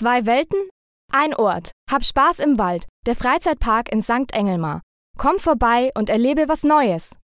Zwei Welten, ein Ort. Hab Spaß im Wald, der Freizeitpark in St. Engelmar. Komm vorbei und erlebe was Neues.